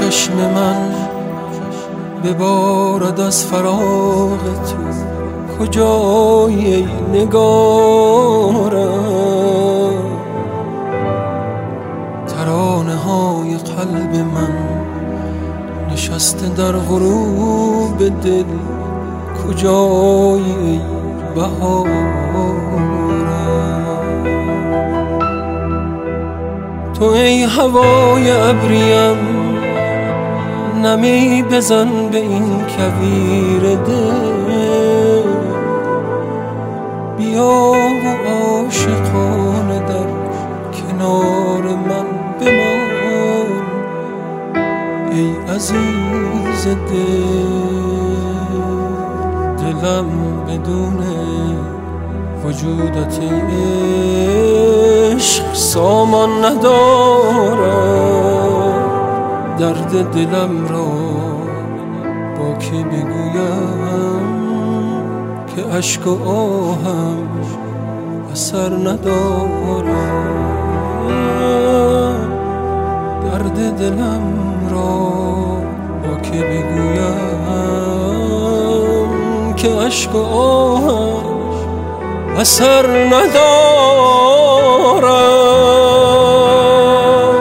چشم من ببارد از فراق تو، کجایی ای نگارم؟ ترانه های قلب من نشسته در غروب دل، کجایی ای بهارم؟ تو ای هوای ابریم، نمی بزن به این کویر دل، بیا و عاشقانه در کنار من بمان ای عزیز دلم بدون وجودت ای عشق سامان ندارم. درد دلم را با کی بگویم که اشک و آهم اثر ندارم؟ درد دلم را با کی بگویم که اشک و آهم اثر ندارم؟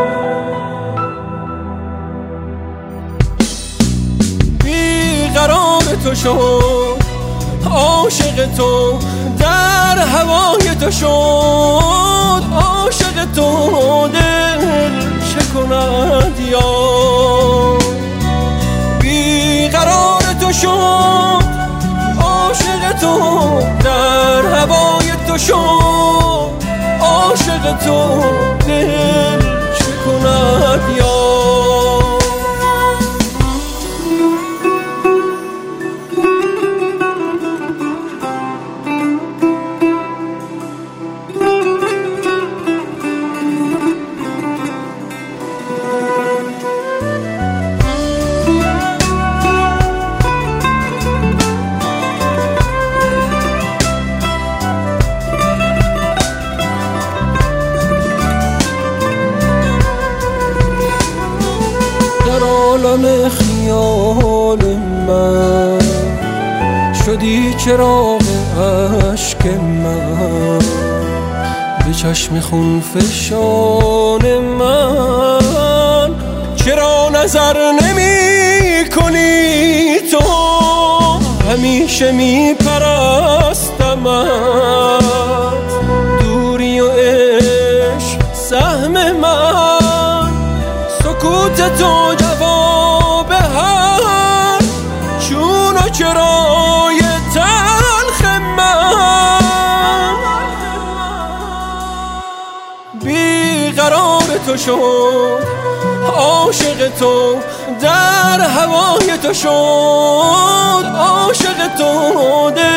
بیقرار تو شد عاشق تو، در هوای تو شد عاشق تو، دل چه کند یار؟ بیقرار تو شد عاشق تو، در هوای تو شد عاشق تو، دل چه کند یار؟ عالم خیال من شدی چراغ عشق من، به چشم خون فشان من چرا نظر نمی کنی تو؟ همیشه می پرستمت، دوری و عشق سهم من، سکوت تو جواب هر چون و چرای تلخ من. بیقرار تو شد عاشق تو، در هوای تو شد عاشق تو،